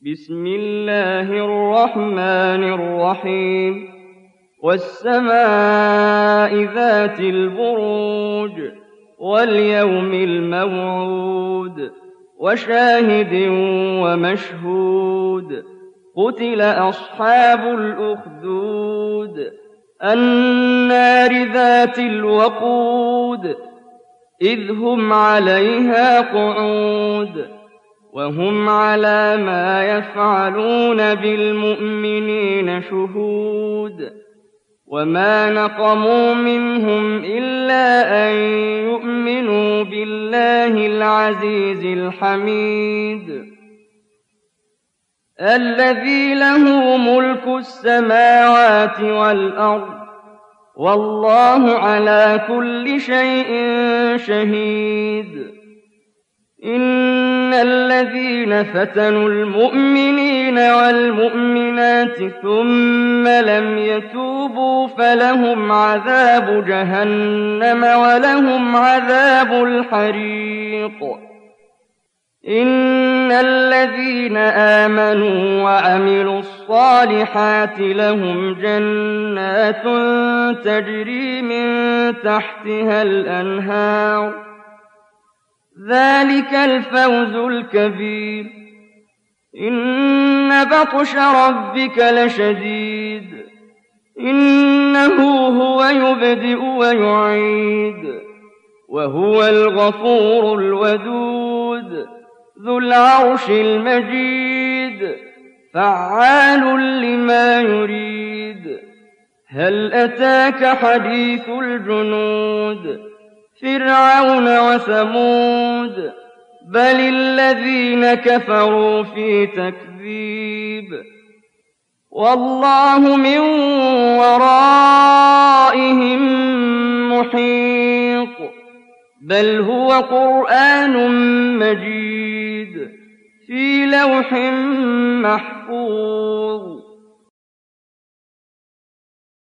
بسم الله الرحمن الرحيم والسماء ذات البروج واليوم الموعود وشاهد ومشهود قتل أصحاب الأخدود النار ذات الوقود إذ هم عليها قعود وهم على ما يفعلون بالمؤمنين شهود وما نقموا منهم إلا أن يؤمنوا بالله العزيز الحميد الذي له ملك السماوات والأرض والله على كل شيء شهيد إن الذين فتنوا المؤمنين والمؤمنات ثم لم يتوبوا فلهم عذاب جهنم ولهم عذاب الحريق إن الذين آمنوا وعملوا الصالحات لهم جنات تجري من تحتها الأنهار ذلك الفوز الكبير إن بطش ربك لشديد إنه هو يبدئ ويعيد وهو الغفور الودود ذو العرش المجيد فعال لما يريد هل أتاك حديث الجنود فرعون وثمود بل الذين كفروا في تكذيب والله من ورائهم محيط بل هو قرآن مجيد في لوح محفوظ